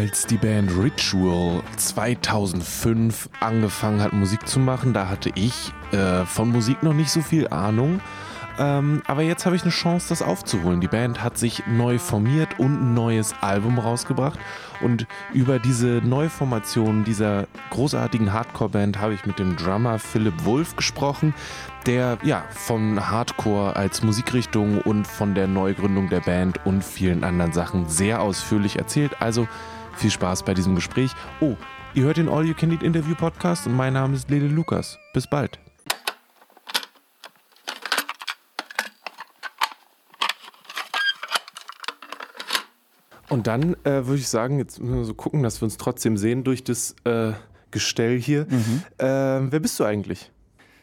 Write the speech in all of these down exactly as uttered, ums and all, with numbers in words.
Als die Band Ritual zweitausendfünf angefangen hat, Musik zu machen, da hatte ich äh, von Musik noch nicht so viel Ahnung. Ähm, aber jetzt habe ich eine Chance, das aufzuholen. Die Band hat sich neu formiert und ein neues Album rausgebracht. Und über diese Neuformation dieser großartigen Hardcore-Band habe ich mit dem Drummer Philipp Wulff gesprochen, der ja von Hardcore als Musikrichtung und von der Neugründung der Band und vielen anderen Sachen sehr ausführlich erzählt. Also viel Spaß bei diesem Gespräch. Oh, ihr hört den All You Can Eat Interview Podcast und mein Name ist Lele Lukas. Bis bald. Und dann äh, würde ich sagen, jetzt müssen wir so gucken, dass wir uns trotzdem sehen durch das äh, Gestell hier. Mhm. Äh, wer bist du eigentlich?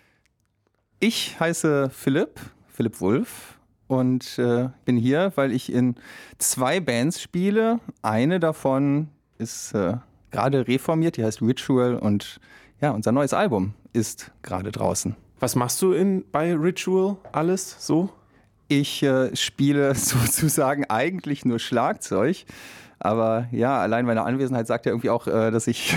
Ich heiße Philipp, Philipp Wulff und äh, bin hier, weil ich in zwei Bands spiele. Eine davon ist äh, gerade reformiert, die heißt Ritual und ja, unser neues Album ist gerade draußen. Was machst du in, bei Ritual alles so? Ich äh, spiele sozusagen eigentlich nur Schlagzeug, aber ja, allein meine Anwesenheit sagt ja irgendwie auch, äh, dass ich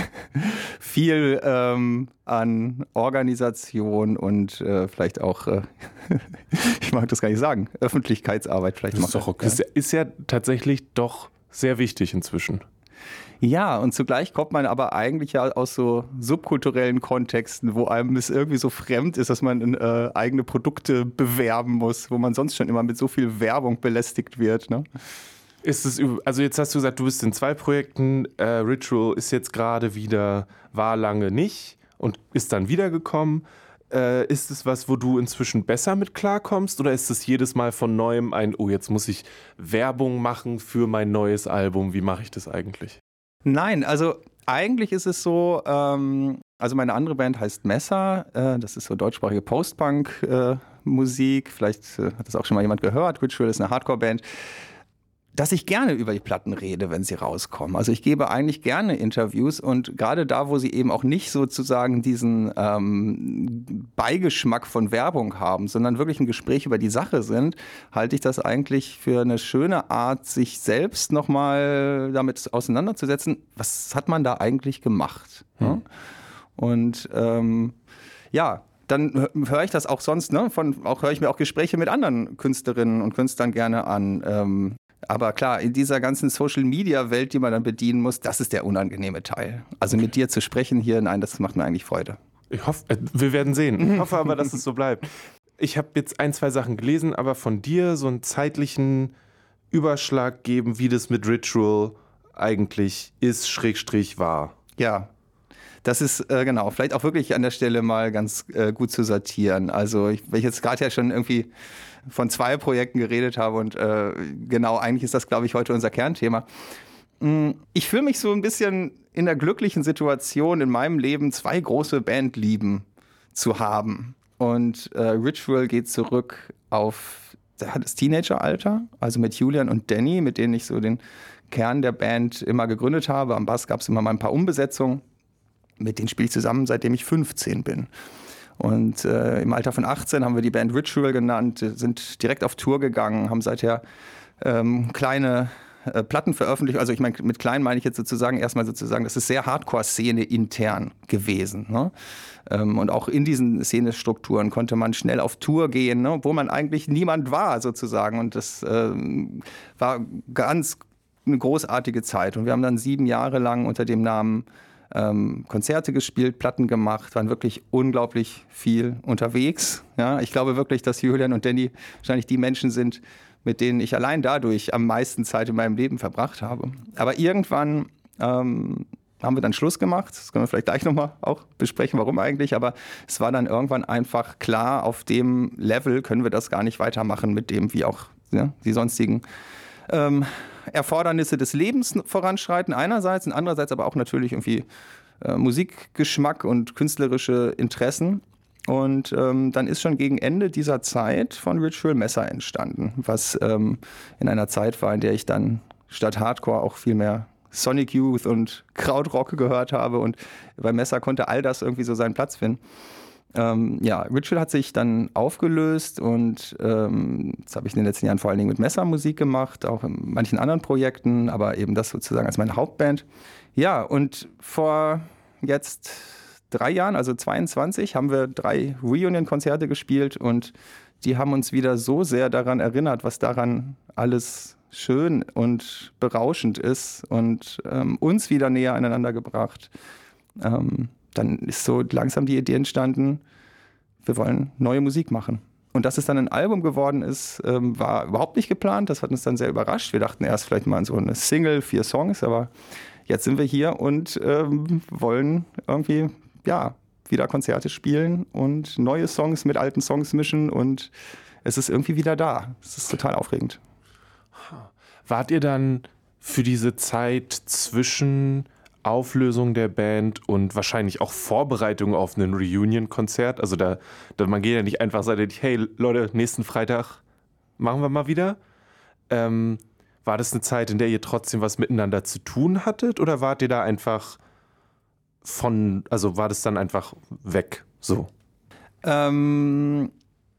viel ähm, an Organisation und äh, vielleicht auch, äh, ich mag das gar nicht sagen, Öffentlichkeitsarbeit vielleicht mache. Das ist, doch, ja. ist ja tatsächlich doch sehr wichtig inzwischen. Ja, und zugleich kommt man aber eigentlich ja aus so subkulturellen Kontexten, wo einem es irgendwie so fremd ist, dass man äh, eigene Produkte bewerben muss, wo man sonst schon immer mit so viel Werbung belästigt wird. Ne? Ist es, also jetzt hast du gesagt, du bist in zwei Projekten, äh, Ritual ist jetzt gerade wieder, war lange nicht und ist dann wiedergekommen. Äh, ist es was, wo du inzwischen besser mit klarkommst oder ist es jedes Mal von Neuem ein, oh, jetzt muss ich Werbung machen für mein neues Album, wie mache ich das eigentlich? Nein, also eigentlich ist es so, ähm, also meine andere Band heißt Messer, äh, das ist so deutschsprachige Post-Punk-Musik, äh, vielleicht äh, hat das auch schon mal jemand gehört, Ritual ist eine Hardcore-Band, dass ich gerne über die Platten rede, wenn sie rauskommen. Also ich gebe eigentlich gerne Interviews und gerade da, wo sie eben auch nicht sozusagen diesen ähm, Beigeschmack von Werbung haben, sondern wirklich ein Gespräch über die Sache sind, halte ich das eigentlich für eine schöne Art, sich selbst nochmal damit auseinanderzusetzen. Was hat man da eigentlich gemacht? Hm. Ja? Und ähm, ja, dann höre ich das auch sonst, ne? Von, auch höre ich mir auch Gespräche mit anderen Künstlerinnen und Künstlern gerne an. Ähm, Aber klar, in dieser ganzen Social-Media-Welt, die man dann bedienen muss, das ist der unangenehme Teil. Also okay. Mit dir zu sprechen hier, nein, das macht mir eigentlich Freude. Ich hoffe, wir werden sehen. Ich hoffe aber, dass es so bleibt. Ich habe jetzt ein, zwei Sachen gelesen, aber von dir so einen zeitlichen Überschlag geben, wie das mit Ritual eigentlich ist, Schrägstrich war. Ja, das ist äh, genau, vielleicht auch wirklich an der Stelle mal ganz äh, gut zu sortieren. Also ich, weil ich jetzt gerade ja schon irgendwie von zwei Projekten geredet habe und äh, genau, eigentlich ist das, glaube ich, heute unser Kernthema. Ich fühle mich so ein bisschen in der glücklichen Situation in meinem Leben, zwei große Bandlieben zu haben. Und äh, Ritual geht zurück auf das Teenageralter, also mit Julian und Danny, mit denen ich so den Kern der Band immer gegründet habe. Am Bass gab es immer mal ein paar Umbesetzungen. Mit denen spiele ich zusammen, seitdem ich fünfzehn bin. Und äh, im Alter von achtzehn haben wir die Band Ritual genannt, sind direkt auf Tour gegangen, haben seither ähm, kleine äh, Platten veröffentlicht. Also ich meine, mit klein meine ich jetzt sozusagen erstmal sozusagen, das ist sehr Hardcore-Szene intern gewesen. Ne? Ähm, und auch in diesen Szenestrukturen konnte man schnell auf Tour gehen, ne? Wo man eigentlich niemand war sozusagen. Und das äh, war ganz eine großartige Zeit. Und wir haben dann sieben Jahre lang unter dem Namen Ähm, Konzerte gespielt, Platten gemacht, waren wirklich unglaublich viel unterwegs. Ja, ich glaube wirklich, dass Julian und Danny wahrscheinlich die Menschen sind, mit denen ich allein dadurch am meisten Zeit in meinem Leben verbracht habe. Aber irgendwann ähm, haben wir dann Schluss gemacht. Das können wir vielleicht gleich nochmal auch besprechen, warum eigentlich. Aber es war dann irgendwann einfach klar, auf dem Level können wir das gar nicht weitermachen mit dem, wie auch ja, die sonstigen ähm, Erfordernisse des Lebens voranschreiten einerseits und andererseits aber auch natürlich irgendwie äh, Musikgeschmack und künstlerische Interessen. Und ähm, dann ist schon gegen Ende dieser Zeit von Ritual Messer entstanden, was ähm, in einer Zeit war, in der ich dann statt Hardcore auch viel mehr Sonic Youth und Krautrock gehört habe und bei Messer konnte all das irgendwie so seinen Platz finden. Ähm, ja, Ritual hat sich dann aufgelöst und ähm, das habe ich in den letzten Jahren vor allen Dingen mit Messermusik gemacht, auch in manchen anderen Projekten, aber eben das sozusagen als meine Hauptband. Ja, und vor jetzt drei Jahren, also zweiundzwanzig, haben wir drei Reunion-Konzerte gespielt und die haben uns wieder so sehr daran erinnert, was daran alles schön und berauschend ist und ähm, uns wieder näher aneinander gebracht. Ähm, dann ist so langsam die Idee entstanden, wir wollen neue Musik machen. Und dass es dann ein Album geworden ist, ähm, war überhaupt nicht geplant. Das hat uns dann sehr überrascht. Wir dachten erst vielleicht mal an so eine Single, vier Songs, aber jetzt sind wir hier und ähm, wollen irgendwie, ja, wieder Konzerte spielen und neue Songs mit alten Songs mischen und es ist irgendwie wieder da. Es ist total aufregend. Wart ihr dann für diese Zeit zwischen Auflösung der Band und wahrscheinlich auch Vorbereitung auf ein Reunion-Konzert? Also da, da man geht ja nicht einfach sagen, hey Leute, nächsten Freitag machen wir mal wieder. Ähm, war das eine Zeit, in der ihr trotzdem was miteinander zu tun hattet oder wart ihr da einfach von, also war das dann einfach weg so? Ähm...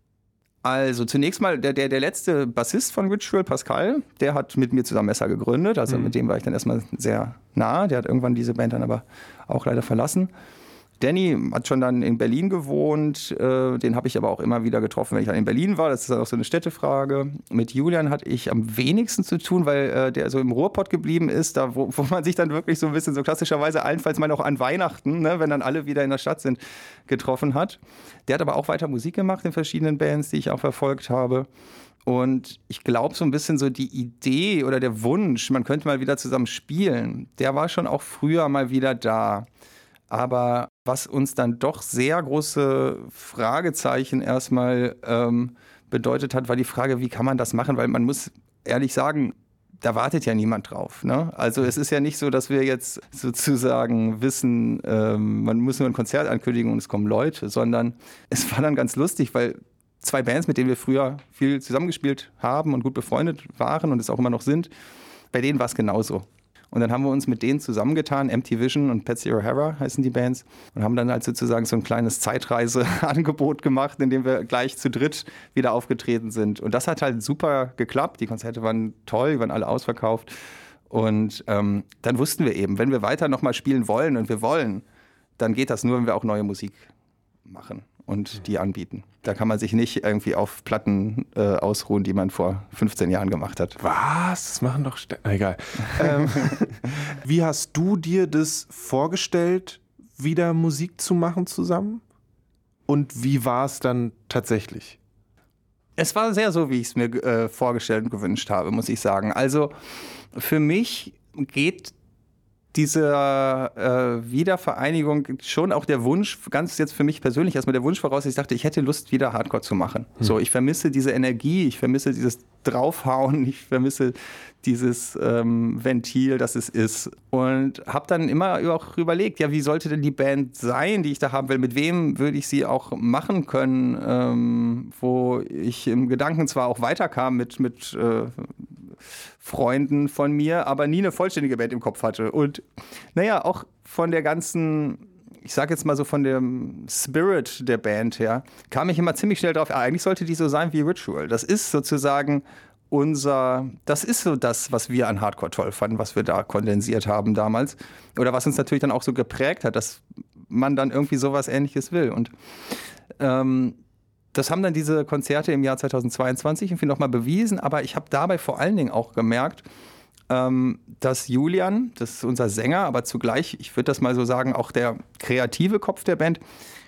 Also zunächst mal, der, der, der letzte Bassist von Ritual, Pascal, der hat mit mir zusammen Messer gegründet. Also mhm. mit dem war ich dann erstmal sehr nah. Der hat irgendwann diese Band dann aber auch leider verlassen. Danny hat schon dann in Berlin gewohnt. Äh, den habe ich aber auch immer wieder getroffen, wenn ich dann in Berlin war. Das ist auch so eine Städtefrage. Mit Julian hatte ich am wenigsten zu tun, weil äh, der so im Ruhrpott geblieben ist, da wo, wo man sich dann wirklich so ein bisschen so klassischerweise allenfalls mal auch an Weihnachten, ne, wenn dann alle wieder in der Stadt sind, getroffen hat. Der hat aber auch weiter Musik gemacht in verschiedenen Bands, die ich auch verfolgt habe. Und ich glaube, so ein bisschen so die Idee oder der Wunsch, man könnte mal wieder zusammen spielen, der war schon auch früher mal wieder da. Aber was uns dann doch sehr große Fragezeichen erstmal ähm, bedeutet hat, war die Frage, wie kann man das machen? Weil man muss ehrlich sagen, da wartet ja niemand drauf. Ne? Also es ist ja nicht so, dass wir jetzt sozusagen wissen, ähm, man muss nur ein Konzert ankündigen und es kommen Leute, sondern es war dann ganz lustig, weil zwei Bands, mit denen wir früher viel zusammengespielt haben und gut befreundet waren und es auch immer noch sind, bei denen war es genauso. Und dann haben wir uns mit denen zusammengetan, Empty Vision und Patsy O'Hara heißen die Bands, und haben dann halt sozusagen so ein kleines Zeitreiseangebot gemacht, in dem wir gleich zu dritt wieder aufgetreten sind. Und das hat halt super geklappt. Die Konzerte waren toll, die waren alle ausverkauft. Und ähm, dann wussten wir eben, wenn wir weiter nochmal spielen wollen und wir wollen, dann geht das nur, wenn wir auch neue Musik machen und die anbieten. Da kann man sich nicht irgendwie auf Platten äh, ausruhen, die man vor fünfzehn Jahren gemacht hat. Was? Das machen doch... St- Egal. ähm, wie hast du dir das vorgestellt, wieder Musik zu machen zusammen? Und wie war es dann tatsächlich? Es war sehr so, wie ich es mir äh, vorgestellt und gewünscht habe, muss ich sagen. Also für mich geht diese äh, Wiedervereinigung schon auch der Wunsch, ganz jetzt für mich persönlich erstmal der Wunsch voraus, ich dachte, ich hätte Lust, wieder Hardcore zu machen. Hm. So, ich vermisse diese Energie, ich vermisse dieses Draufhauen, ich vermisse dieses ähm, Ventil, das es ist. Und habe dann immer auch überlegt, ja, wie sollte denn die Band sein, die ich da haben will? Mit wem würde ich sie auch machen können, ähm, wo ich im Gedanken zwar auch weiterkam mit, mit äh, Freunden von mir, aber nie eine vollständige Band im Kopf hatte. Und naja, auch von der ganzen, ich sag jetzt mal so von dem Spirit der Band her, kam ich immer ziemlich schnell drauf, ja, eigentlich sollte die so sein wie Ritual. Das ist sozusagen unser, das ist so das, was wir an Hardcore toll fanden, was wir da kondensiert haben damals. Oder was uns natürlich dann auch so geprägt hat, dass man dann irgendwie sowas Ähnliches will. Und ähm, das haben dann diese Konzerte im Jahr zweitausendzweiundzwanzig irgendwie nochmal bewiesen, aber ich habe dabei vor allen Dingen auch gemerkt, ähm, dass Julian, das ist unser Sänger, aber zugleich, ich würde das mal so sagen, auch der kreative Kopf der Band,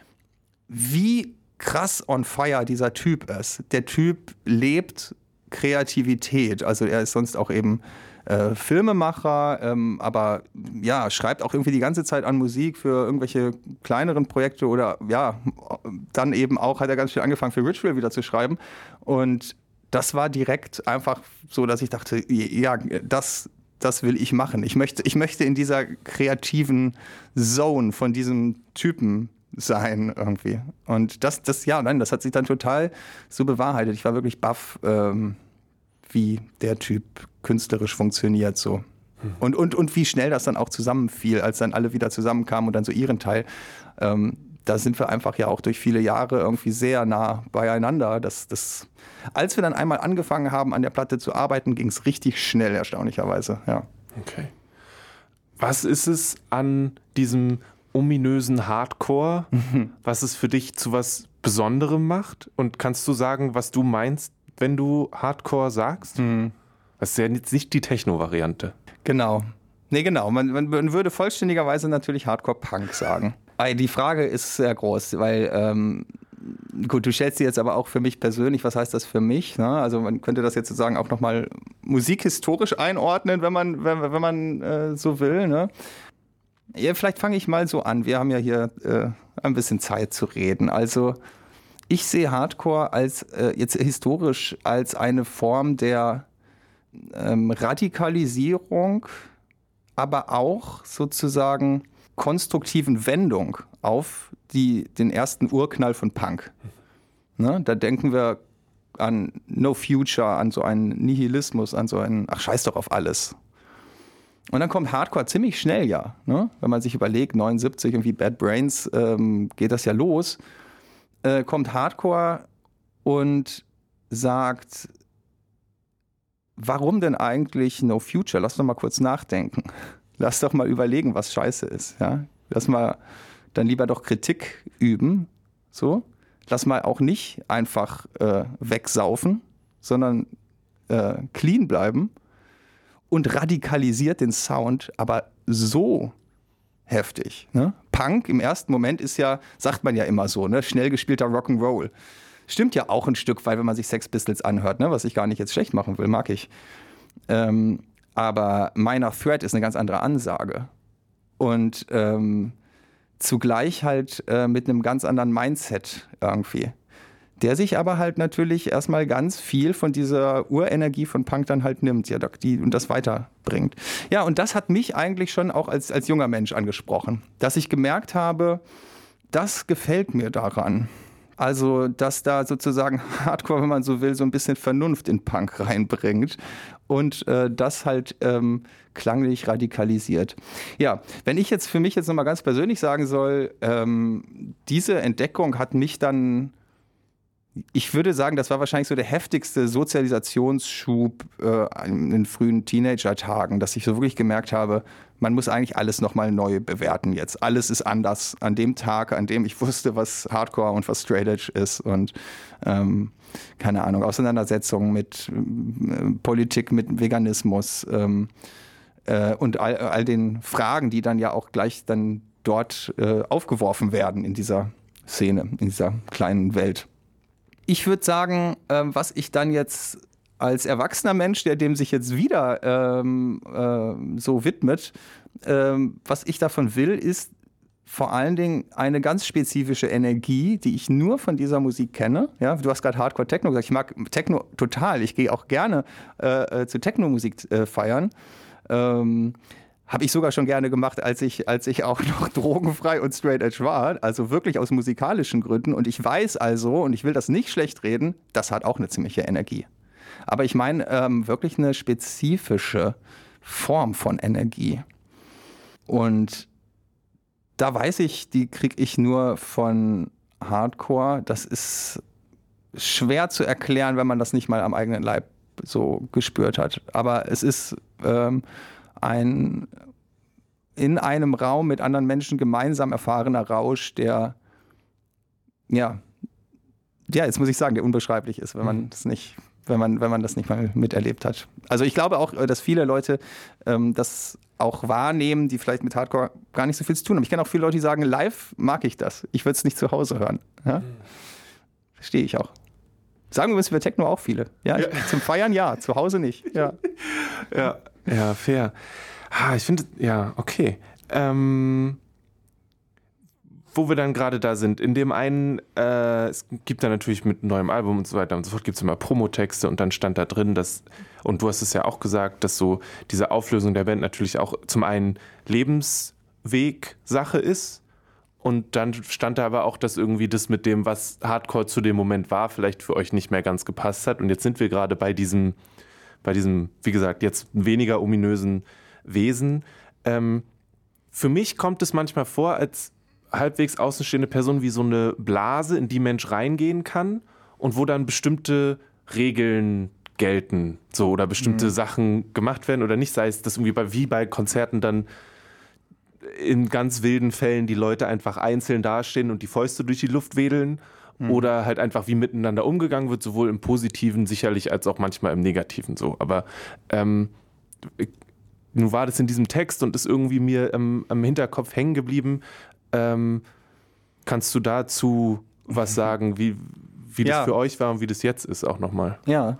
wie krass on fire dieser Typ ist. Der Typ lebt Kreativität, also er ist sonst auch eben Äh, Filmemacher, ähm, aber ja, schreibt auch irgendwie die ganze Zeit an Musik für irgendwelche kleineren Projekte oder ja, dann eben auch hat er ganz viel angefangen für Ritual wieder zu schreiben und das war direkt einfach so, dass ich dachte, ja, das, das will ich machen. Ich möchte, ich möchte in dieser kreativen Zone von diesem Typen sein irgendwie und das, das, ja, nein, das hat sich dann total so bewahrheitet. Ich war wirklich baff, ähm, wie der Typ künstlerisch funktioniert so. Hm. Und, und, und wie schnell das dann auch zusammenfiel, als dann alle wieder zusammenkamen und dann so ihren Teil. Ähm, da sind wir einfach ja auch durch viele Jahre irgendwie sehr nah beieinander. Das, das, als wir dann einmal angefangen haben, an der Platte zu arbeiten, ging es richtig schnell, erstaunlicherweise. Ja. Okay. Was ist es an diesem ominösen Hardcore, mhm. was es für dich zu was Besonderem macht? Und kannst du sagen, was du meinst, wenn du Hardcore sagst? Mhm. Das ist ja jetzt nicht die Techno-Variante. Genau. Nee, genau. Man, man würde vollständigerweise natürlich Hardcore-Punk sagen. Die Frage ist sehr groß, weil, ähm, gut, du stellst sie jetzt aber auch für mich persönlich, was heißt das für mich? Ne? Also man könnte das jetzt sozusagen auch nochmal musikhistorisch einordnen, wenn man, wenn, wenn man äh, so will. Ne? Ja, vielleicht fange ich mal so an. Wir haben ja hier äh, ein bisschen Zeit zu reden. Also ich sehe Hardcore als äh, jetzt historisch als eine Form der ähm, Radikalisierung, aber auch sozusagen konstruktiven Wendung auf die, den ersten Urknall von Punk. Ne? Da denken wir an No Future, an so einen Nihilismus, an so einen, ach scheiß doch auf alles. Und dann kommt Hardcore ziemlich schnell, ja. Ne? Wenn man sich überlegt, neunundsiebzig, irgendwie Bad Brains, ähm, geht das ja los. Äh, kommt Hardcore und sagt, warum denn eigentlich No Future? Lass doch mal kurz nachdenken. Lass doch mal überlegen, was scheiße ist. Ja? Lass mal dann lieber doch Kritik üben. So. Lass mal auch nicht einfach äh, wegsaufen, sondern äh, clean bleiben und radikalisiert den Sound, aber so heftig. Ne? Punk im ersten Moment ist ja, sagt man ja immer so, ne? Schnell gespielter Rock'n'Roll. Stimmt ja auch ein Stück weit, wenn man sich Sex Pistols anhört, ne? Was ich gar nicht jetzt schlecht machen will, mag ich. Ähm, aber Minor Threat ist eine ganz andere Ansage. Und ähm, zugleich halt äh, mit einem ganz anderen Mindset irgendwie. Der sich aber halt natürlich erstmal ganz viel von dieser Urenergie von Punk dann halt nimmt, ja, die, und das weiterbringt. Ja, und das hat mich eigentlich schon auch als, als junger Mensch angesprochen, dass ich gemerkt habe, das gefällt mir daran. Also, dass da sozusagen Hardcore, wenn man so will, so ein bisschen Vernunft in Punk reinbringt und äh, das halt ähm, klanglich radikalisiert. Ja, wenn ich jetzt für mich jetzt nochmal ganz persönlich sagen soll, ähm, diese Entdeckung hat mich dann, ich würde sagen, das war wahrscheinlich so der heftigste Sozialisationsschub äh, in den frühen Teenager-Tagen, dass ich so wirklich gemerkt habe, man muss eigentlich alles nochmal neu bewerten jetzt. Alles ist anders an dem Tag, an dem ich wusste, was Hardcore und was Straight Edge ist und ähm, keine Ahnung, Auseinandersetzungen mit äh, Politik, mit Veganismus ähm, äh, und all, all den Fragen, die dann ja auch gleich dann dort äh, aufgeworfen werden in dieser Szene, in dieser kleinen Welt. Ich würde sagen, äh, was ich dann jetzt als erwachsener Mensch, der dem sich jetzt wieder ähm, äh, so widmet, ähm, was ich davon will, ist vor allen Dingen eine ganz spezifische Energie, die ich nur von dieser Musik kenne. Ja, du hast gerade Hardcore Techno gesagt. Ich mag Techno total. Ich gehe auch gerne äh, zu Techno-Musik äh, feiern. Ähm, Habe ich sogar schon gerne gemacht, als ich, als ich auch noch drogenfrei und straight edge war. Also wirklich aus musikalischen Gründen. Und ich weiß also, und ich will das nicht schlecht reden, das hat auch eine ziemliche Energie. Aber ich meine ähm, wirklich eine spezifische Form von Energie. Und da weiß ich, die kriege ich nur von Hardcore. Das ist schwer zu erklären, wenn man das nicht mal am eigenen Leib so gespürt hat. Aber es ist ähm, ein in einem Raum mit anderen Menschen gemeinsam erfahrener Rausch, der, ja, ja, jetzt muss ich sagen, der unbeschreiblich ist, wenn man das nicht, wenn man, wenn man das nicht mal miterlebt hat. Also ich glaube auch, dass viele Leute ähm, das auch wahrnehmen, die vielleicht mit Hardcore gar nicht so viel zu tun haben. Ich kenne auch viele Leute, die sagen, live mag ich das. Ich würde es nicht zu Hause hören. Ja? Mhm. Verstehe ich auch. Sagen wir für Techno auch viele. Ja, ja. Ich, zum Feiern ja, zu Hause nicht. Ja, ja, ja, fair. Ah, ich finde, ja, okay. Ähm, wo wir dann gerade da sind, in dem einen, äh, es gibt da natürlich mit neuem Album und so weiter und so fort, gibt es immer Promotexte und dann stand da drin, dass, und du hast es ja auch gesagt, dass so diese Auflösung der Band natürlich auch zum einen Lebensweg-Sache ist und dann stand da aber auch, dass irgendwie das mit dem, was Hardcore zu dem Moment war, vielleicht für euch nicht mehr ganz gepasst hat und jetzt sind wir gerade bei diesem, bei diesem, wie gesagt, jetzt weniger ominösen Wesen. Ähm, für mich kommt es manchmal vor, als halbwegs außenstehende Person wie so eine Blase, in die Mensch reingehen kann und wo dann bestimmte Regeln gelten, so, oder bestimmte mhm. Sachen gemacht werden oder nicht, sei es das irgendwie bei, wie bei Konzerten dann in ganz wilden Fällen die Leute einfach einzeln dastehen und die Fäuste durch die Luft wedeln mhm. oder halt einfach wie miteinander umgegangen wird, sowohl im Positiven sicherlich als auch manchmal im Negativen so. Aber ähm, nun war das in diesem Text und ist irgendwie mir ähm, am Hinterkopf hängen geblieben. Ähm, kannst du dazu was sagen, wie, wie ja. das für euch war und wie das jetzt ist auch nochmal? Ja.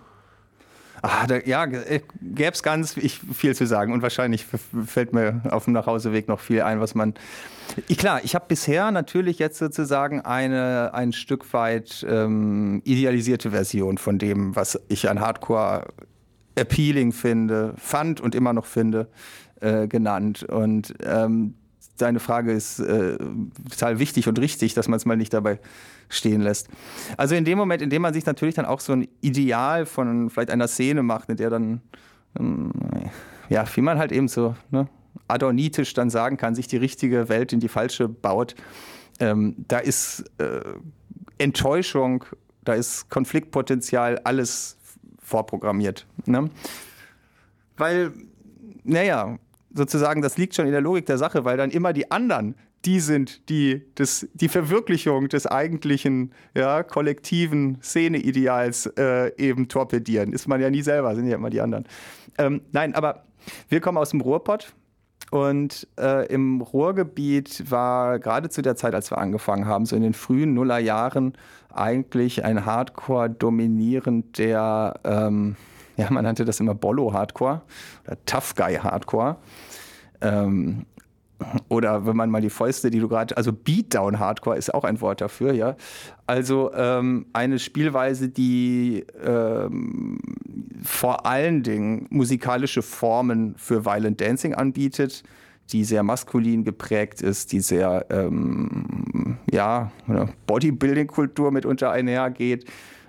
Ah, da, ja, gäbe es ganz ich, viel zu sagen und wahrscheinlich fällt mir auf dem Nachhauseweg noch viel ein, was man... Ich, klar, ich habe bisher natürlich jetzt sozusagen eine ein Stück weit ähm, idealisierte Version von dem, was ich an Hardcore appealing finde, fand und immer noch finde, äh, genannt. Und ähm, deine Frage ist äh, total wichtig und richtig, dass man es mal nicht dabei stehen lässt. Also in dem Moment, in dem man sich natürlich dann auch so ein Ideal von vielleicht einer Szene macht, in der dann, ähm, ja, wie man halt eben so ne, adornitisch dann sagen kann, sich die richtige Welt in die falsche baut, ähm, da ist äh, Enttäuschung, da ist Konfliktpotenzial, alles vorprogrammiert. Ne? Weil, naja, sozusagen, das liegt schon in der Logik der Sache, weil dann immer die anderen, die sind, die das, die Verwirklichung des eigentlichen ja, kollektiven Szeneideals äh, eben torpedieren. Ist man ja nie selber, sind ja immer die anderen. Ähm, nein, aber wir kommen aus dem Ruhrpott und äh, im Ruhrgebiet war gerade zu der Zeit, als wir angefangen haben, so in den frühen Nullerjahren eigentlich ein Hardcore dominierend, der, ähm, ja, man nannte das immer Bollo-Hardcore oder Tough-Guy-Hardcore. Ähm, Oder wenn man mal die Fäuste, die du gerade, also Beatdown-Hardcore ist auch ein Wort dafür, ja. Also ähm, eine Spielweise, die ähm, vor allen Dingen musikalische Formen für Violent Dancing anbietet, die sehr maskulin geprägt ist, die sehr, ähm, ja, Bodybuilding-Kultur mitunter einhergeht.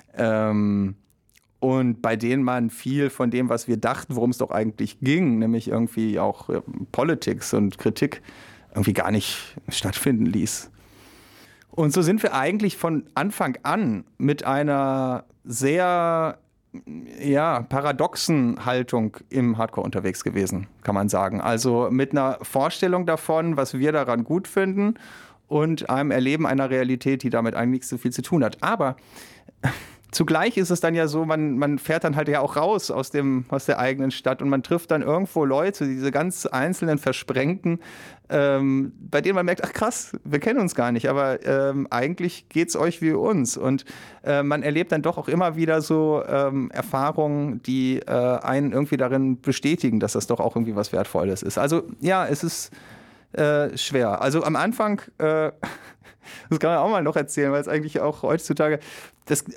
Ähm, Und bei denen man viel von dem, was wir dachten, worum es doch eigentlich ging, nämlich irgendwie auch äh, Politics und Kritik, irgendwie gar nicht stattfinden ließ. Und so sind wir eigentlich von Anfang an mit einer sehr ja, paradoxen Haltung im Hardcore unterwegs gewesen, kann man sagen. Also mit einer Vorstellung davon, was wir daran gut finden und einem Erleben einer Realität, die damit eigentlich nicht so viel zu tun hat. Aber zugleich ist es dann ja so, man, man fährt dann halt ja auch raus aus, dem, aus der eigenen Stadt und man trifft dann irgendwo Leute, diese ganz einzelnen Versprengten, ähm, bei denen man merkt, ach krass, wir kennen uns gar nicht, aber ähm, eigentlich geht's euch wie uns. Und äh, man erlebt dann doch auch immer wieder so ähm, Erfahrungen, die äh, einen irgendwie darin bestätigen, dass das doch auch irgendwie was Wertvolles ist. Also ja, es ist äh, schwer. Also am Anfang, äh, das kann man auch mal noch erzählen, weil es eigentlich auch heutzutage... Das,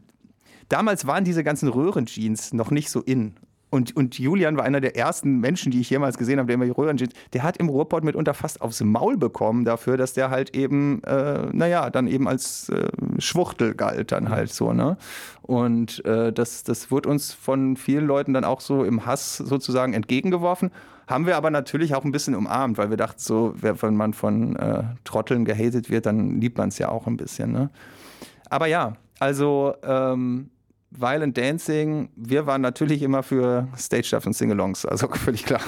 Damals waren diese ganzen Röhrenjeans noch nicht so in. Und, und Julian war einer der ersten Menschen, die ich jemals gesehen habe, der immer die Röhrenjeans, der hat im Ruhrpott mitunter fast aufs Maul bekommen dafür, dass der halt eben, äh, naja, dann eben als äh, Schwuchtel galt dann halt so, ne? Und äh, das, das wurde uns von vielen Leuten dann auch so im Hass sozusagen entgegengeworfen. Haben wir aber natürlich auch ein bisschen umarmt, weil wir dachten so, wenn man von äh, Trotteln gehatet wird, dann liebt man es ja auch ein bisschen, ne? Aber ja, also ähm, Violent Dancing, wir waren natürlich immer für Stage-Stuff und Sing-Alongs, also völlig klar.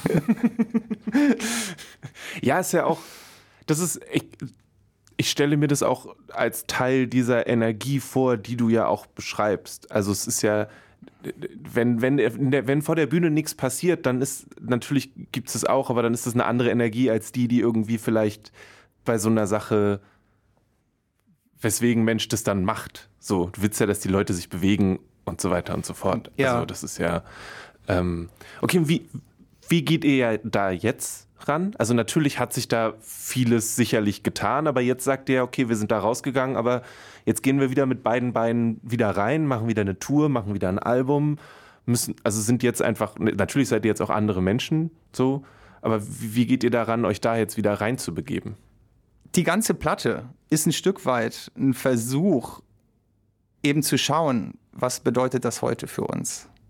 Ja, ist ja auch, das ist, ich, ich stelle mir das auch als Teil dieser Energie vor, die du ja auch beschreibst. Also es ist ja, wenn, wenn, wenn vor der Bühne nichts passiert, dann ist, natürlich gibt es es auch, aber dann ist das eine andere Energie als die, die irgendwie vielleicht bei so einer Sache, weswegen Mensch das dann macht. So, du willst ja, dass die Leute sich bewegen und so weiter und so fort. Ja. Also das ist ja, ähm, okay, wie, wie geht ihr ja da jetzt ran? Also natürlich hat sich da vieles sicherlich getan, aber jetzt sagt ihr, okay, wir sind da rausgegangen, aber jetzt gehen wir wieder mit beiden Beinen wieder rein, machen wieder eine Tour, machen wieder ein Album, müssen, also sind jetzt einfach, natürlich seid ihr jetzt auch andere Menschen, so, aber wie, wie geht ihr daran, euch da jetzt wieder reinzubegeben? Die ganze Platte ist ein Stück weit ein Versuch, eben zu schauen, was bedeutet das heute für uns?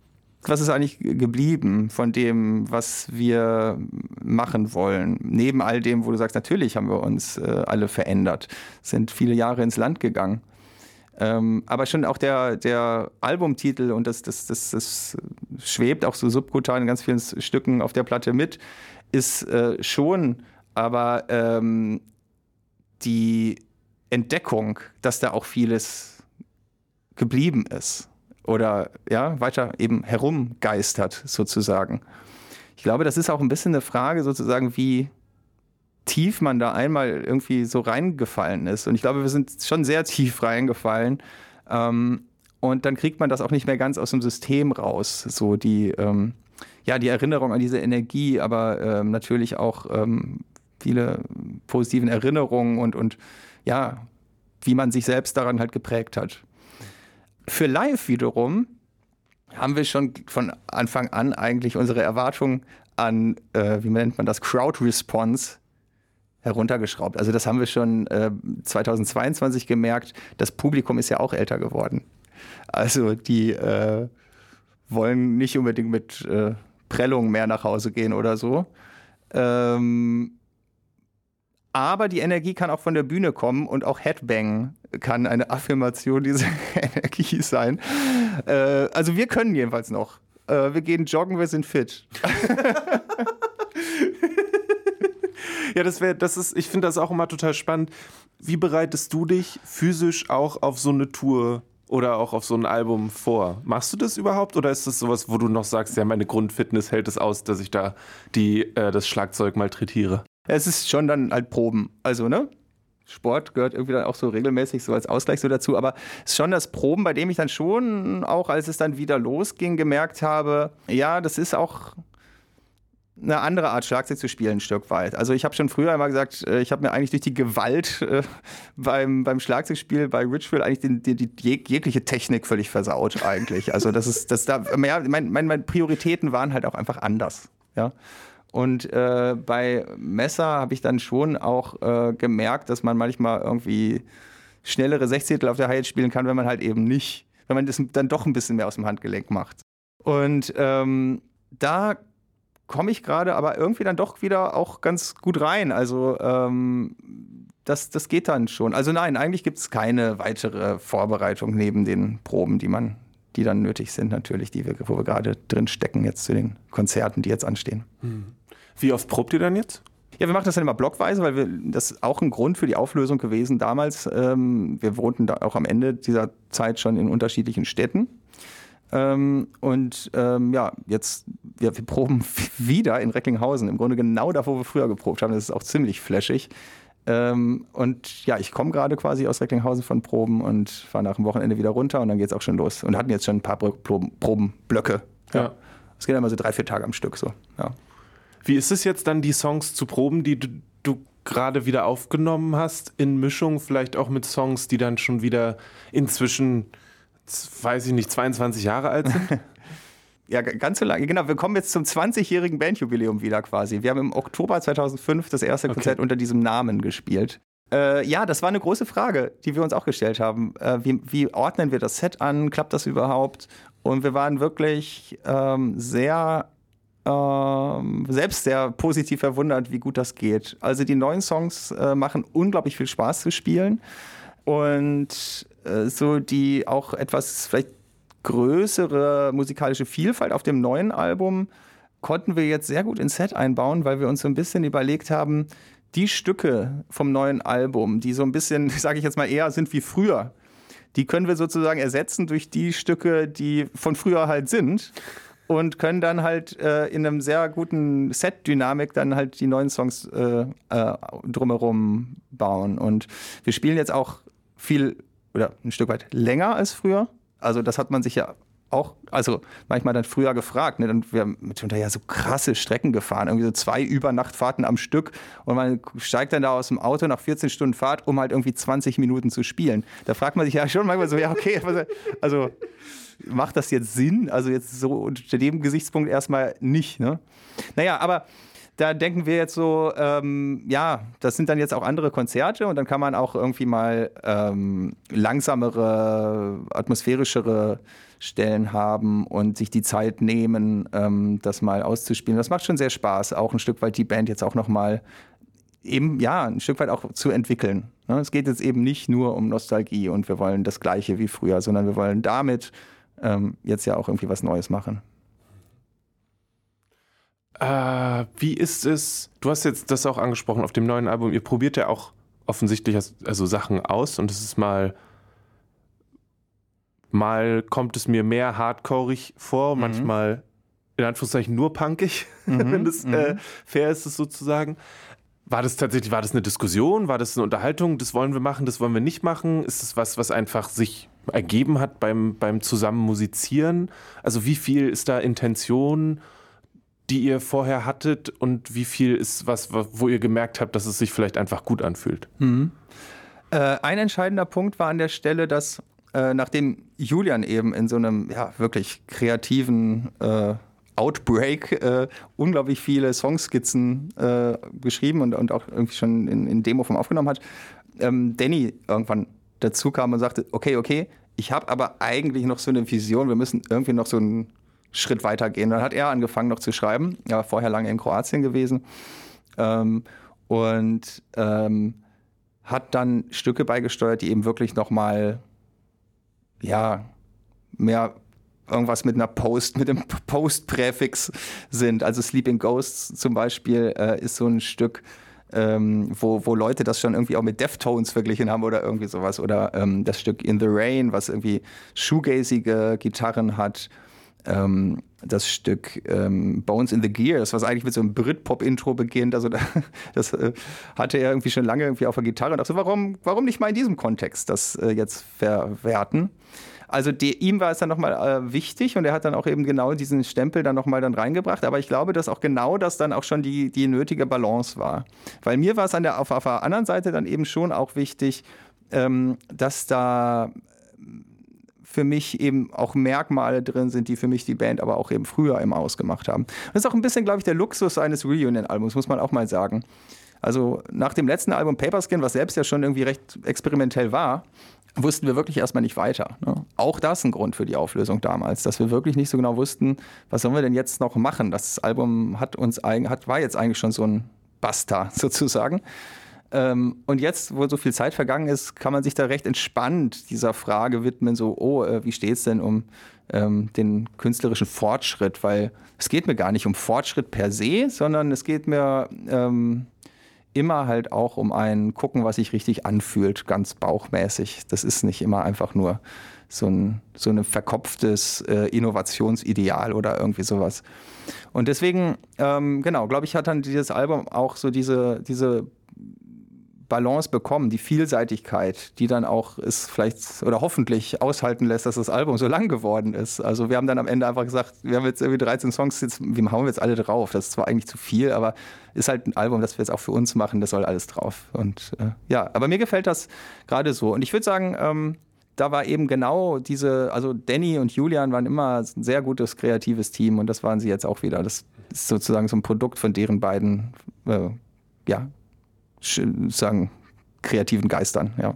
was ist eigentlich geblieben von dem, was wir machen wollen? Neben all dem, wo du sagst, natürlich haben wir uns äh, alle verändert, sind viele Jahre ins Land gegangen. Ähm, aber schon auch der, der Albumtitel und das, das, das, das schwebt auch so subkutan in ganz vielen Stücken auf der Platte mit, ist äh, schon aber ähm, die Entdeckung, dass da auch vieles geblieben ist oder ja, weiter eben herumgeistert sozusagen. Ich glaube, das ist auch ein bisschen eine Frage sozusagen, wie tief man da einmal irgendwie so reingefallen ist. Und ich glaube, wir sind schon sehr tief reingefallen. Ähm, und dann kriegt man das auch nicht mehr ganz aus dem System raus. So die, ähm, ja, die Erinnerung an diese Energie, aber ähm, natürlich auch ähm, viele positiven Erinnerungen und, und ja, wie man sich selbst daran halt geprägt hat. Für live wiederum haben wir schon von Anfang an eigentlich unsere Erwartungen an, äh, wie nennt man das, Crowd Response heruntergeschraubt. Also das haben wir schon äh, zweitausendzweiundzwanzig gemerkt. Das Publikum ist ja auch älter geworden. Also die äh, wollen nicht unbedingt mit äh, Prellungen mehr nach Hause gehen oder so. Ähm, aber die Energie kann auch von der Bühne kommen und auch Headbang kann eine Affirmation dieser Energie sein. Äh, also wir können jedenfalls noch. Äh, wir gehen joggen, wir sind fit. Ja, das wäre, das ist, ich finde das auch immer total spannend. Wie bereitest du dich physisch auch auf so eine Tour oder auch auf so ein Album vor? Machst du das überhaupt oder ist das sowas, wo du noch sagst, ja, meine Grundfitness hält es aus, dass ich da die, äh, das Schlagzeug malträtiere? Es ist schon dann halt Proben. Also, ne? Sport gehört irgendwie dann auch so regelmäßig so als Ausgleich so dazu, aber es ist schon das Proben, bei dem ich dann schon auch, als es dann wieder losging, gemerkt habe, ja, das ist auch eine andere Art Schlagzeug zu spielen, ein Stück weit. Also ich habe schon früher einmal gesagt, ich habe mir eigentlich durch die Gewalt äh, beim, beim Schlagzeugspiel bei Richfield eigentlich die, die, die jeg- jegliche Technik völlig versaut eigentlich. Also das ist, das da, ja, mein, mein, meine Prioritäten waren halt auch einfach anders, ja. Und äh, bei Messer habe ich dann schon auch äh, gemerkt, dass man manchmal irgendwie schnellere Sechzehntel auf der Hi-Hat spielen kann, wenn man halt eben nicht, wenn man das dann doch ein bisschen mehr aus dem Handgelenk macht. Und ähm, da komme ich gerade aber irgendwie dann doch wieder auch ganz gut rein. Also ähm, das, das geht dann schon. Also nein, eigentlich gibt es keine weitere Vorbereitung neben den Proben, die man, die dann nötig sind natürlich, die wir, wo wir gerade drin stecken jetzt zu den Konzerten, die jetzt anstehen. Hm. Wie oft probt ihr dann jetzt? Ja, wir machen das dann immer blockweise, weil wir, das ist auch ein Grund für die Auflösung gewesen damals. Ähm, wir wohnten da auch am Ende dieser Zeit schon in unterschiedlichen Städten. Ähm, und ähm, ja, jetzt, wir, wir proben wieder in Recklinghausen, im Grunde genau da, wo wir früher geprobt haben. Das ist auch ziemlich flashig. Ähm, und ja, ich komme gerade quasi aus Recklinghausen von Proben und fahre nach dem Wochenende wieder runter und dann geht es auch schon los. Und hatten jetzt schon ein paar Proben, Probenblöcke. Ja. Ja. Das geht immer so drei, vier Tage am Stück so, ja. Wie ist es jetzt dann, die Songs zu proben, die du, du gerade wieder aufgenommen hast, in Mischung vielleicht auch mit Songs, die dann schon wieder inzwischen, weiß ich nicht, zweiundzwanzig Jahre alt sind? Ja, ganz so lange. Genau, wir kommen jetzt zum zwanzigjährigen Bandjubiläum wieder quasi. Wir haben im Oktober zweitausendfünf das erste Okay. Konzert unter diesem Namen gespielt. Äh, ja, das war eine große Frage, die wir uns auch gestellt haben. Äh, wie, wie ordnen wir das Set an? Klappt das überhaupt? Und wir waren wirklich ähm, sehr... Ähm, selbst sehr positiv verwundert, wie gut das geht. Also die neuen Songs äh, machen unglaublich viel Spaß zu spielen und äh, so die auch etwas vielleicht größere musikalische Vielfalt auf dem neuen Album konnten wir jetzt sehr gut ins Set einbauen, weil wir uns so ein bisschen überlegt haben, die Stücke vom neuen Album, die so ein bisschen, sage ich jetzt mal, eher sind wie früher, die können wir sozusagen ersetzen durch die Stücke, die von früher halt sind. Und können dann halt äh, in einem sehr guten Set-Dynamik dann halt die neuen Songs äh, äh, drumherum bauen. Und wir spielen jetzt auch viel oder ein Stück weit länger als früher. Also das hat man sich ja auch, also manchmal dann früher gefragt. Ne? Und wir haben mitunter ja so krasse Strecken gefahren, irgendwie so zwei Übernachtfahrten am Stück. Und man steigt dann da aus dem Auto nach vierzehn Stunden Fahrt, um halt irgendwie zwanzig Minuten zu spielen. Da fragt man sich ja schon manchmal so, ja okay, also... macht das jetzt Sinn? Also jetzt so unter dem Gesichtspunkt erstmal nicht. Ne? Naja, aber da denken wir jetzt so, ähm, ja, das sind dann jetzt auch andere Konzerte und dann kann man auch irgendwie mal ähm, langsamere, atmosphärischere Stellen haben und sich die Zeit nehmen, ähm, das mal auszuspielen. Das macht schon sehr Spaß, auch ein Stück weit die Band jetzt auch nochmal eben, ja, ein Stück weit auch zu entwickeln. Ne? Es geht jetzt eben nicht nur um Nostalgie und wir wollen das Gleiche wie früher, sondern wir wollen damit ähm, jetzt ja auch irgendwie was Neues machen. Äh, wie ist es, du hast jetzt das auch angesprochen auf dem neuen Album, ihr probiert ja auch offensichtlich also Sachen aus und es ist mal mal kommt es mir mehr hardcoreig vor, mhm. manchmal in Anführungszeichen nur punkig, mhm. wenn das äh, fair ist, es sozusagen. War das tatsächlich, war das eine Diskussion, war das eine Unterhaltung, das wollen wir machen, das wollen wir nicht machen? Ist es was, was einfach sich ergeben hat beim, beim zusammen Musizieren? Also wie viel ist da Intention, die ihr vorher hattet und wie viel ist was, wo ihr gemerkt habt, dass es sich vielleicht einfach gut anfühlt? Mhm. Äh, ein entscheidender Punkt war an der Stelle, dass äh, nachdem Julian eben in so einem ja, wirklich kreativen äh, Outbreak äh, unglaublich viele Songskizzen äh, geschrieben und, und auch irgendwie schon in, in Demo-Form aufgenommen hat, ähm, Danny irgendwann dazu kam und sagte, okay, okay, ich habe aber eigentlich noch so eine Vision, wir müssen irgendwie noch so einen Schritt weiter gehen. Dann hat er angefangen noch zu schreiben, er war vorher lange in Kroatien gewesen ähm, und ähm, hat dann Stücke beigesteuert, die eben wirklich nochmal ja, mehr irgendwas mit einer Post, mit dem Post-Präfix sind. Also Sleeping Ghosts zum Beispiel äh, ist so ein Stück, ähm, wo, wo Leute das schon irgendwie auch mit Deftones verglichen haben oder irgendwie sowas. Oder ähm, das Stück In the Rain, was irgendwie shoegazige Gitarren hat. Ähm, das Stück ähm, Bones in the Gears, was eigentlich mit so einem Britpop-Intro beginnt. Also da, das äh, hatte er irgendwie schon lange irgendwie auf der Gitarre. Und dachte so, warum, warum nicht mal in diesem Kontext das äh, jetzt verwerten? Also die, ihm war es dann nochmal äh, wichtig und er hat dann auch eben genau diesen Stempel dann nochmal dann reingebracht. Aber ich glaube, dass auch genau das dann auch schon die, die nötige Balance war. Weil mir war es an der, auf, auf der anderen Seite dann eben schon auch wichtig, ähm, dass da für mich eben auch Merkmale drin sind, die für mich die Band aber auch eben früher immer ausgemacht haben. Das ist auch ein bisschen, glaube ich, der Luxus eines Reunion-Albums, muss man auch mal sagen. Also nach dem letzten Album Paperskin, was selbst ja schon irgendwie recht experimentell war, wussten wir wirklich erstmal nicht weiter. Ne? Auch das ein Grund für die Auflösung damals, dass wir wirklich nicht so genau wussten, was sollen wir denn jetzt noch machen. Das Album hat uns hat, war jetzt eigentlich schon so ein Basta sozusagen. Ähm, und jetzt, wo so viel Zeit vergangen ist, kann man sich da recht entspannt dieser Frage widmen, so, oh, äh, wie steht es denn um ähm, den künstlerischen Fortschritt? Weil es geht mir gar nicht um Fortschritt per se, sondern es geht mir ähm, immer halt auch um ein Gucken, was sich richtig anfühlt, ganz bauchmäßig. Das ist nicht immer einfach nur so ein, so ein verkopftes äh, Innovationsideal oder irgendwie sowas. Und deswegen, ähm, genau, glaube ich, hat dann dieses Album auch so diese, diese Balance bekommen, die Vielseitigkeit, die dann auch es vielleicht oder hoffentlich aushalten lässt, dass das Album so lang geworden ist. Also wir haben dann am Ende einfach gesagt, wir haben jetzt irgendwie dreizehn Songs, jetzt, wie hauen wir jetzt alle drauf? Das ist zwar eigentlich zu viel, aber ist halt ein Album, das wir jetzt auch für uns machen, das soll alles drauf. Und äh, ja, aber mir gefällt das gerade so. Und ich würde sagen, ähm, da war eben genau diese, also Danny und Julian waren immer ein sehr gutes, kreatives Team und das waren sie jetzt auch wieder. Das ist sozusagen so ein Produkt von deren beiden, äh, ja, sagen, kreativen Geistern, ja.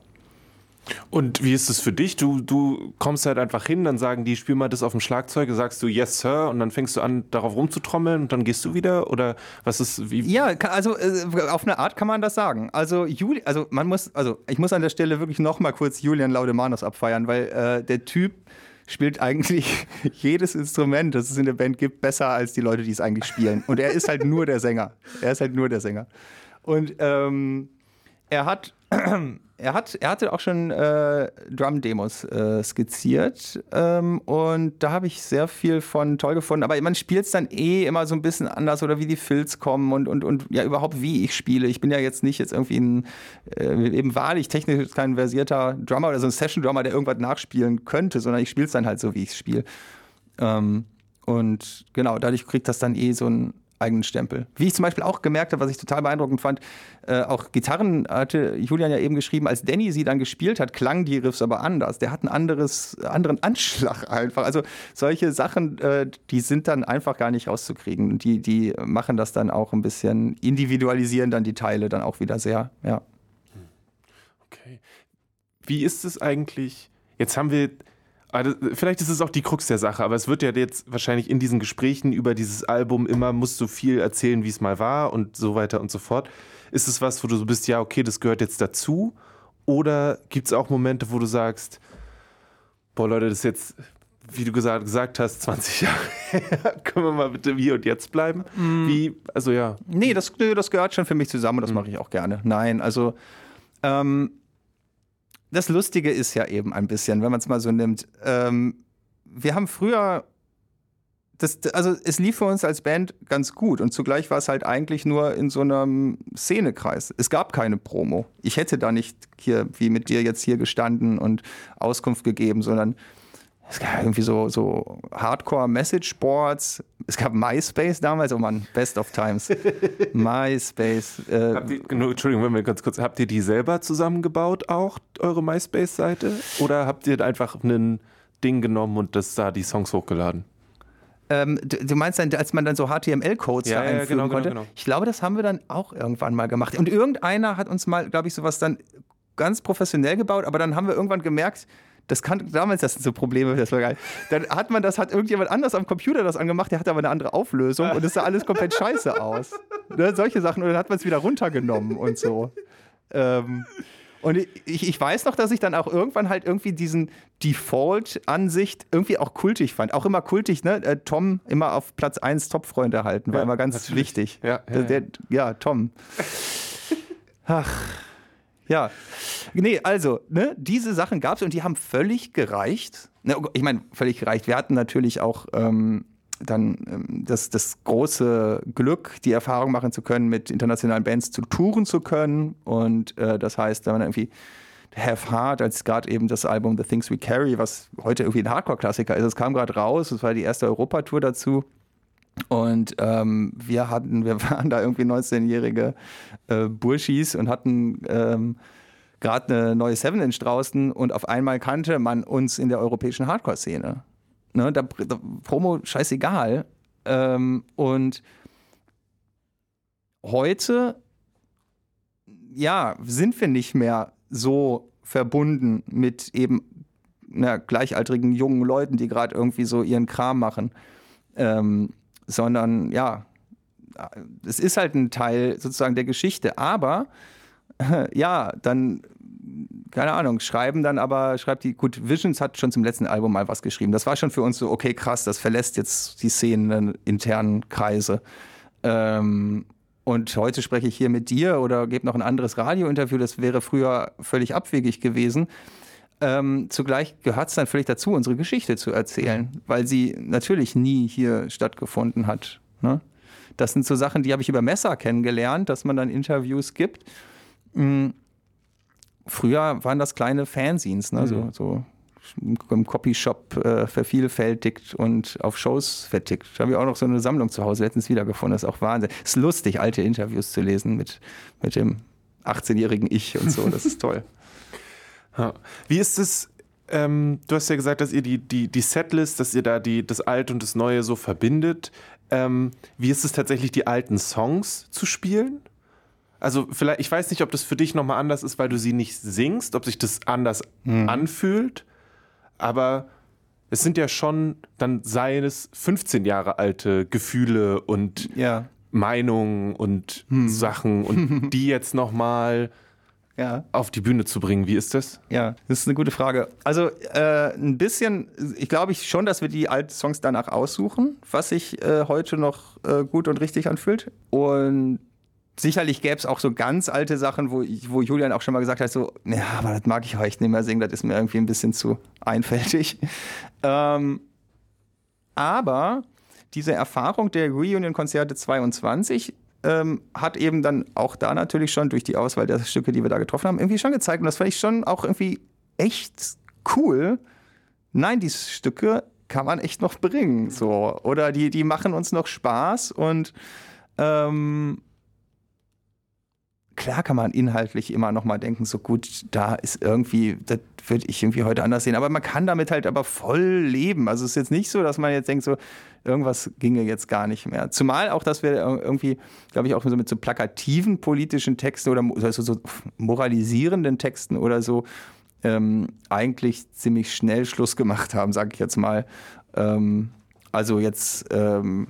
Und wie ist es für dich? Du, du kommst halt einfach hin, dann sagen die, spiel mal das auf dem Schlagzeug, sagst du yes, Sir, und dann fängst du an, darauf rumzutrommeln und dann gehst du wieder? Oder was ist, wie? Ja, also äh, auf eine Art kann man das sagen. Also, Juli, also man muss, also ich muss an der Stelle wirklich noch mal kurz Julian Laudemanos abfeiern, weil äh, der Typ spielt eigentlich jedes Instrument, das es in der Band gibt, besser als die Leute, die es eigentlich spielen. Und er ist halt nur der Sänger. Er ist halt nur der Sänger. Und ähm, er hat, er hat, er hatte auch schon äh, Drum-Demos äh, skizziert ähm, und da habe ich sehr viel von toll gefunden. Aber man spielt es dann eh immer so ein bisschen anders oder wie die Fills kommen und, und, und ja überhaupt wie ich spiele. Ich bin ja jetzt nicht jetzt irgendwie ein, äh, eben wahrlich technisch kein versierter Drummer oder so ein Session-Drummer, der irgendwas nachspielen könnte, sondern ich spiele es dann halt so, wie ich es spiele. Ähm, und genau, dadurch kriegt das dann eh so ein eigenen Stempel. Wie ich zum Beispiel auch gemerkt habe, was ich total beeindruckend fand, äh, auch Gitarren hatte Julian ja eben geschrieben, als Danny sie dann gespielt hat, klangen die Riffs aber anders. Der hat einen anderes, anderen Anschlag einfach. Also solche Sachen, äh, die sind dann einfach gar nicht rauszukriegen. Die, die machen das dann auch ein bisschen, individualisieren dann die Teile dann auch wieder sehr, ja. Okay. Wie ist es eigentlich, jetzt haben wir... Vielleicht ist es auch die Krux der Sache, aber es wird ja jetzt wahrscheinlich in diesen Gesprächen über dieses Album immer, musst du viel erzählen, wie es mal war und so weiter und so fort. Ist es was, wo du so bist, ja, okay, das gehört jetzt dazu? Oder gibt es auch Momente, wo du sagst, boah Leute, das ist jetzt, wie du gesagt, gesagt hast, zwanzig Jahre her, können wir mal bitte hier und jetzt bleiben? Mm. Wie, also ja. Nee, das, das gehört schon für mich zusammen und das mm. mache ich auch gerne. Nein, also ähm, das Lustige ist ja eben ein bisschen, wenn man es mal so nimmt, ähm, wir haben früher, das, also es lief für uns als Band ganz gut und zugleich war es halt eigentlich nur in so einem Szenekreis. Es gab keine Promo. Ich hätte da nicht hier, wie mit dir jetzt hier gestanden und Auskunft gegeben, sondern es gab irgendwie so, so Hardcore-Message-Boards. Es gab MySpace damals, oh Mann, Best of Times. MySpace. Äh, habt ihr, Entschuldigung, wenn wir ganz kurz, habt ihr die selber zusammengebaut auch, eure MySpace-Seite? Oder habt ihr einfach ein Ding genommen und das da die Songs hochgeladen? Ähm, du, du meinst dann, als man dann so H T M L-Codes ja, da einfügen ja, genau, konnte? Genau, genau. Ich glaube, das haben wir dann auch irgendwann mal gemacht. Und irgendeiner hat uns mal, glaube ich, sowas dann ganz professionell gebaut, aber dann haben wir irgendwann gemerkt, das kann damals, das sind so Probleme, das war geil. Dann hat man das, hat irgendjemand anders am Computer das angemacht, der hatte aber eine andere Auflösung und es sah alles komplett scheiße aus. Ne, solche Sachen, und dann hat man es wieder runtergenommen und so. Ähm, und ich, ich weiß noch, dass ich dann auch irgendwann halt irgendwie diesen Default-Ansicht irgendwie auch kultig fand. Auch immer kultig, ne? Äh, Tom immer auf Platz eins Top-Freunde halten, war ja, immer ganz natürlich wichtig. Ja, ja, der, der, ja Tom. Ach. Ja, nee, also, ne, diese Sachen gab es und die haben völlig gereicht. Ne, ich meine, völlig gereicht. Wir hatten natürlich auch ähm, dann ähm, das, das große Glück, die Erfahrung machen zu können, mit internationalen Bands zu touren zu können. Und äh, das heißt, wenn man irgendwie Have Heart, als gerade eben das Album The Things We Carry, was heute irgendwie ein Hardcore-Klassiker ist, es kam gerade raus, es war die erste Europatour dazu. Und ähm, wir hatten, wir waren da irgendwie neunzehnjährige äh, Burschis und hatten ähm, gerade eine neue Seven Inch draußen und auf einmal kannte man uns in der europäischen Hardcore-Szene. Ne, da, da, Promo scheißegal. Ähm, und heute, ja, sind wir nicht mehr so verbunden mit eben na, gleichaltrigen jungen Leuten, die gerade irgendwie so ihren Kram machen. Ähm, sondern ja, es ist halt ein Teil sozusagen der Geschichte, aber äh, ja, dann, keine Ahnung, schreiben dann aber, schreibt die, gut, Visions hat schon zum letzten Album mal was geschrieben, das war schon für uns so, okay, krass, das verlässt jetzt die Szenen, internen Kreise. Ähm, und heute spreche ich hier mit dir oder gebe noch ein anderes Radiointerview, das wäre früher völlig abwegig gewesen. Ähm, zugleich gehört es dann völlig dazu, unsere Geschichte zu erzählen, weil sie natürlich nie hier stattgefunden hat. Ne? Das sind so Sachen, die habe ich über Messer kennengelernt, dass man dann Interviews gibt. Mhm. Früher waren das kleine Fanzines, ne? mhm. so, so im Copyshop äh, vervielfältigt und auf Shows vertickt. Da habe ich auch noch so eine Sammlung zu Hause letztens wiedergefunden. Das ist auch Wahnsinn. Es ist lustig, alte Interviews zu lesen mit, mit dem achtzehnjährigen Ich und so. Das ist toll. Ja. Wie ist es, ähm, du hast ja gesagt, dass ihr die, die, die Setlist, dass ihr da die, das Alte und das Neue so verbindet. Ähm, wie ist es tatsächlich, die alten Songs zu spielen? Also vielleicht, ich weiß nicht, ob das für dich nochmal anders ist, weil du sie nicht singst, ob sich das anders mhm. anfühlt, aber es sind ja schon dann seien es fünfzehn Jahre alte Gefühle und ja. Meinungen und mhm. Sachen und die jetzt nochmal Ja. auf die Bühne zu bringen. Wie ist das? Ja, das ist eine gute Frage. Also äh, ein bisschen, ich glaube ich schon, dass wir die alten Songs danach aussuchen, was sich äh, heute noch äh, gut und richtig anfühlt. Und sicherlich gäbe es auch so ganz alte Sachen, wo, ich, wo Julian auch schon mal gesagt hat, so, ja, aber das mag ich heute nicht mehr singen, das ist mir irgendwie ein bisschen zu einfältig. Ähm, aber diese Erfahrung der Reunion-Konzerte zweiundzwanzig Ähm, hat eben dann auch da natürlich schon durch die Auswahl der Stücke, die wir da getroffen haben, irgendwie schon gezeigt. Und das fand ich schon auch irgendwie echt cool, neunziger-Stücke kann man echt noch bringen. So. Oder die, die machen uns noch Spaß und ähm, klar kann man inhaltlich immer noch mal denken, so gut, da ist irgendwie, das würde ich irgendwie heute anders sehen. Aber man kann damit halt aber voll leben. Also es ist jetzt nicht so, dass man jetzt denkt, so irgendwas ginge jetzt gar nicht mehr. Zumal auch, dass wir irgendwie, glaube ich, auch so mit so plakativen politischen Texten oder also so moralisierenden Texten oder so ähm, eigentlich ziemlich schnell Schluss gemacht haben, sage ich jetzt mal. Ähm, also jetzt ähm,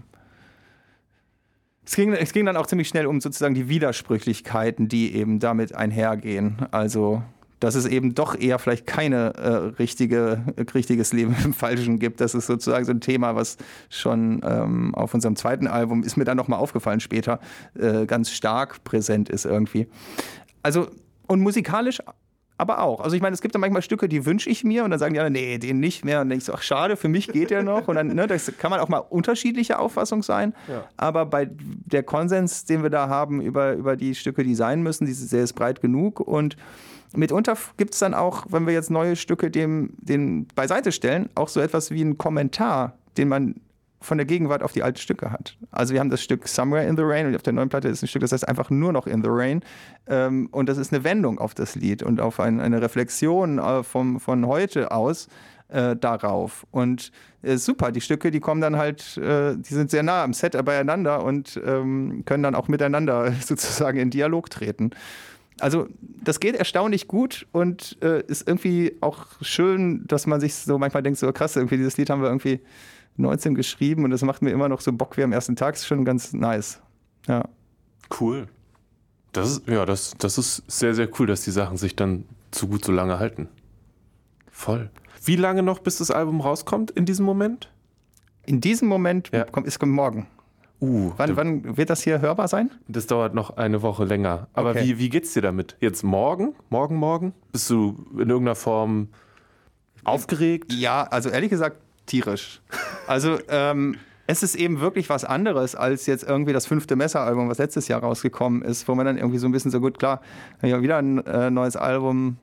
Es ging, es ging dann auch ziemlich schnell um sozusagen die Widersprüchlichkeiten, die eben damit einhergehen. Also, dass es eben doch eher vielleicht keine äh, richtige, richtiges Leben im Falschen gibt. Das ist sozusagen so ein Thema, was schon ähm, auf unserem zweiten Album, ist mir dann nochmal aufgefallen später, äh, ganz stark präsent ist irgendwie. Also, und musikalisch aber auch. Also ich meine, es gibt dann manchmal Stücke, die wünsche ich mir und dann sagen die anderen, nee, den nicht mehr. Und dann denke ich so, ach schade, für mich geht der noch. Und dann, ne, das kann man auch mal unterschiedliche Auffassung sein. Ja. Aber bei der Konsens, den wir da haben über, über die Stücke, die sein müssen, die ist sehr breit genug. Und mitunter gibt es dann auch, wenn wir jetzt neue Stücke dem, den beiseite stellen, auch so etwas wie einen Kommentar, den man von der Gegenwart auf die alten Stücke hat. Also wir haben das Stück Somewhere in the Rain und auf der neuen Platte ist ein Stück, das heißt einfach nur noch In the Rain. Ähm, und das ist eine Wendung auf das Lied und auf ein, eine Reflexion äh, vom, von heute aus äh, darauf. Und äh, super, die Stücke, die kommen dann halt, äh, die sind sehr nah am Set beieinander und ähm, können dann auch miteinander sozusagen in Dialog treten. Also das geht erstaunlich gut und äh, ist irgendwie auch schön, dass man sich so manchmal denkt, so krass, irgendwie dieses Lied haben wir irgendwie neunzehn geschrieben und das macht mir immer noch so Bock wie am ersten Tag. Ist schon ganz nice. Ja. Cool. Das ist, ja, das, das ist sehr, sehr cool, dass die Sachen sich dann so gut so lange halten. Voll. Wie lange noch, bis das Album rauskommt in diesem Moment? In diesem Moment ja. kommt, ist morgen. Uh, wann, wann wird das hier hörbar sein? Das dauert noch eine Woche länger. Aber okay. wie, wie geht's dir damit? Jetzt morgen? Morgen, morgen? Bist du in irgendeiner Form aufgeregt? Ja, also ehrlich gesagt, tierisch. Also ähm, es ist eben wirklich was anderes als jetzt irgendwie das fünfte Messer-Album, was letztes Jahr rausgekommen ist, wo man dann irgendwie so ein bisschen so gut, klar, ja, wieder ein äh, neues Album.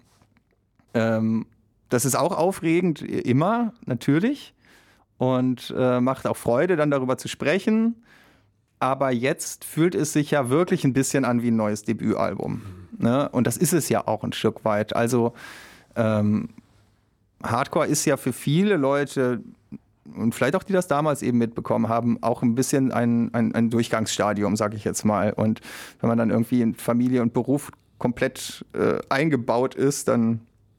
Ähm, das ist auch aufregend, immer, natürlich. Und äh, macht auch Freude, dann darüber zu sprechen. Aber jetzt fühlt es sich ja wirklich ein bisschen an wie ein neues Debütalbum. Ne? Und das ist es ja auch ein Stück weit. Also ähm, Hardcore ist ja für viele Leute, und vielleicht auch die das damals eben mitbekommen haben, auch ein bisschen ein, ein, ein Durchgangsstadium, sage ich jetzt mal. Und wenn man dann irgendwie in Familie und Beruf komplett äh, eingebaut ist, dann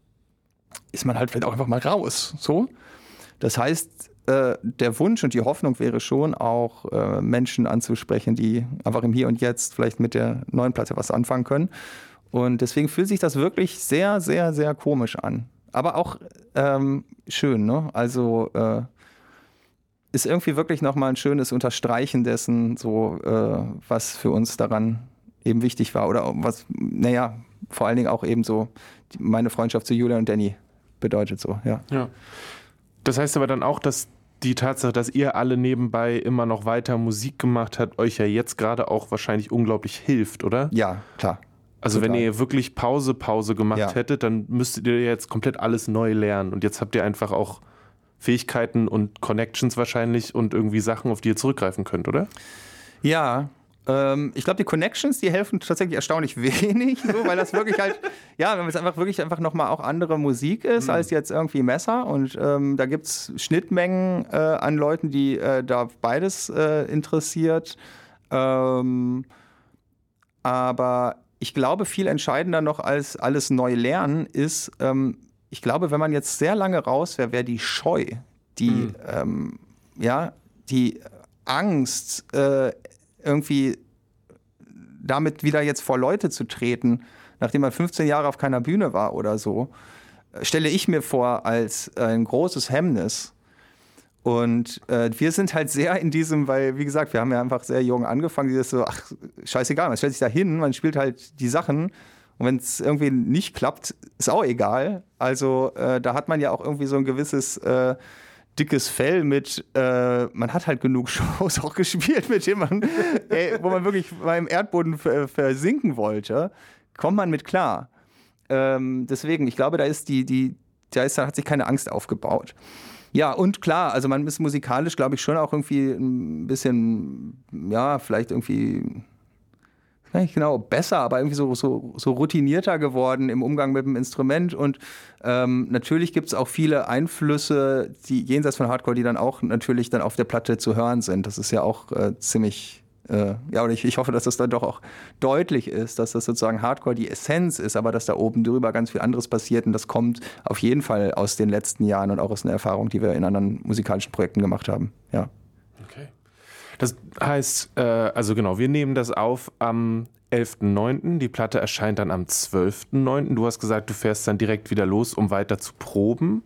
ist man halt vielleicht auch einfach mal raus. So. Das heißt, äh, der Wunsch und die Hoffnung wäre schon auch, äh, Menschen anzusprechen, die einfach im Hier und Jetzt vielleicht mit der neuen Platte was anfangen können. Und deswegen fühlt sich das wirklich sehr, sehr, sehr komisch an. Aber auch ähm, schön, ne? Also äh, ist irgendwie wirklich nochmal ein schönes Unterstreichen dessen, so äh, was für uns daran eben wichtig war. Oder was, naja, vor allen Dingen auch eben so die, meine Freundschaft zu Julia und Danny bedeutet so, ja. Ja. Das heißt aber dann auch, dass die Tatsache, dass ihr alle nebenbei immer noch weiter Musik gemacht habt, euch ja jetzt gerade auch wahrscheinlich unglaublich hilft, oder? Ja, klar. Also Total. Wenn ihr wirklich Pause, Pause gemacht ja. hättet, dann müsstet ihr jetzt komplett alles neu lernen. Und jetzt habt ihr einfach auch Fähigkeiten und Connections wahrscheinlich und irgendwie Sachen, auf die ihr zurückgreifen könnt, oder? Ja, ähm, ich glaube, die Connections, die helfen tatsächlich erstaunlich wenig, so, weil das wirklich halt, ja, wenn es einfach wirklich einfach nochmal auch andere Musik ist, mhm. als jetzt irgendwie Messer. Und ähm, da gibt es Schnittmengen äh, an Leuten, die äh, da beides äh, interessiert. Ähm, aber ich glaube, viel entscheidender noch als alles neu lernen ist, ähm, ich glaube, wenn man jetzt sehr lange raus wäre, wäre die Scheu, die, mhm. ähm, ja, die Angst, äh, irgendwie damit wieder jetzt vor Leute zu treten, nachdem man fünfzehn Jahre auf keiner Bühne war oder so, stelle ich mir vor als ein großes Hemmnis. Und äh, wir sind halt sehr in diesem, weil, wie gesagt, wir haben ja einfach sehr jung angefangen, dieses so, ach, scheißegal, man stellt sich da hin, man spielt halt die Sachen und wenn es irgendwie nicht klappt, ist auch egal. Also äh, da hat man ja auch irgendwie so ein gewisses äh, dickes Fell mit, äh, man hat halt genug Shows auch gespielt, mit denen man, ey, wo man wirklich mal im Erdboden ver- versinken wollte, kommt man mit klar. Ähm, deswegen, ich glaube, da ist die, die, da ist, da hat sich keine Angst aufgebaut. Ja, und klar, also man ist musikalisch, glaube ich, schon auch irgendwie ein bisschen, ja, vielleicht irgendwie, nicht genau, besser, aber irgendwie so, so, so routinierter geworden im Umgang mit dem Instrument. Und ähm, natürlich gibt es auch viele Einflüsse, die jenseits von Hardcore, die dann auch natürlich dann auf der Platte zu hören sind. Das ist ja auch äh, ziemlich... Äh, ja, und ich, ich hoffe, dass das dann doch auch deutlich ist, dass das sozusagen Hardcore die Essenz ist, aber dass da oben drüber ganz viel anderes passiert und das kommt auf jeden Fall aus den letzten Jahren und auch aus einer Erfahrung, die wir in anderen musikalischen Projekten gemacht haben. Ja. Okay. Das heißt, äh, also genau, wir nehmen das auf am elften neunten Die Platte erscheint dann am zwölften neunten Du hast gesagt, du fährst dann direkt wieder los, um weiter zu proben.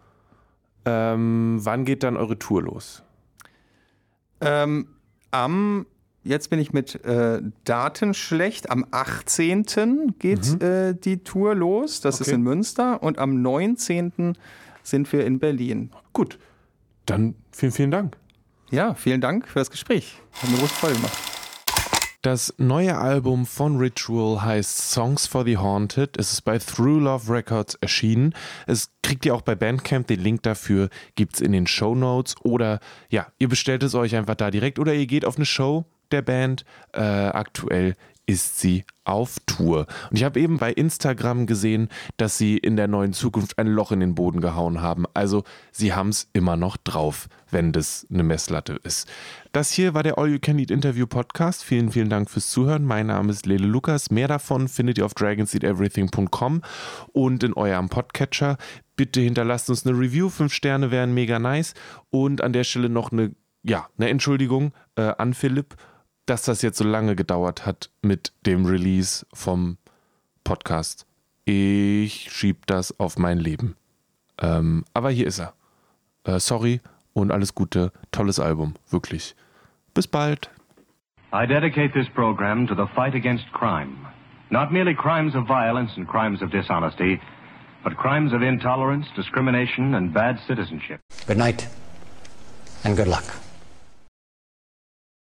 Ähm, wann geht dann eure Tour los? Ähm, am Jetzt bin ich mit äh, Daten schlecht. Am achtzehnten geht mhm. äh, die Tour los. Das okay. ist in Münster. Und am neunzehnten sind wir in Berlin. Gut. Dann vielen, vielen Dank. Ja, vielen Dank für das Gespräch. Hat mir große Freude gemacht. Das neue Album von Ritual heißt Songs for the Haunted. Es ist bei Through Love Records erschienen. Es kriegt ihr auch bei Bandcamp. Den Link dafür gibt es in den Shownotes. Oder ja, ihr bestellt es euch einfach da direkt. Oder ihr geht auf eine Show der Band. Äh, aktuell ist sie auf Tour. Und ich habe eben bei Instagram gesehen, dass sie in der neuen Zukunft ein Loch in den Boden gehauen haben. Also sie haben es immer noch drauf, wenn das eine Messlatte ist. Das hier war der All You Can Eat Interview Podcast. Vielen, vielen Dank fürs Zuhören. Mein Name ist Lele Lukas. Mehr davon findet ihr auf dragons eat everything punkt com und in eurem Podcatcher. Bitte hinterlasst uns eine Review. Fünf Sterne wären mega nice. Und an der Stelle noch eine, ja, eine Entschuldigung äh, an Philipp, dass das jetzt so lange gedauert hat mit dem Release vom Podcast. Ich schieb das auf mein Leben. Ähm, aber hier ist er. Äh, sorry und alles Gute. Tolles Album, wirklich. Bis bald. I dedicate this program to the fight against crime. Not merely crimes of violence and crimes of dishonesty, but crimes of intolerance, discrimination and bad citizenship. Good night and good luck.